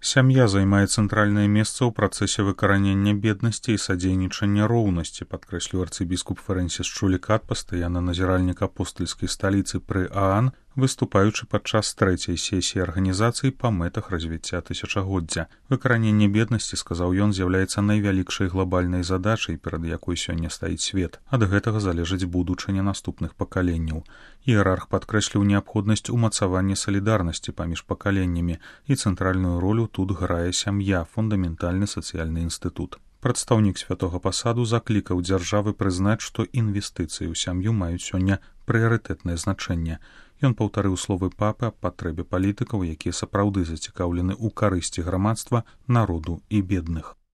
Сям'я займае цэнтральнае месца ў працэсе выкаранення беднасці і садзейнічання роўнасці, падкрэсліў арцыбіскуп Фрэнсіс Чулікат, пастаянны назіральнік апостальскай сталіцы пры ААН, выступаючы падчас трэцяй сесіі арганізацыі па мэтах развіцця тысячагоддзя. Выкараненне беднасці, сказаў ён, з'яўляецца найвялікшай глобальнай задачай, перад якой сёння стаіць свет. Ад гэтага залежыць будучыня наступных пакаленняў. Іерарх падкрэсліў неабходнасць умацавання салідарнасці паміж пакаленнямі, і цэнтральную ролю тут грае сям'я, фундаментальны сацыяльны інстытут. Прадстаўнік святога пасаду заклікаў дзяржавы прызнаць, што інвестыцыі ў сям'ю маюць сёння прыярытэтнае значэнне. Ён паўтарыў словы папы аб патрэбе палітыкаў, якія сапраўды зацікаўлены ў карысці грамадства, народу і бедных.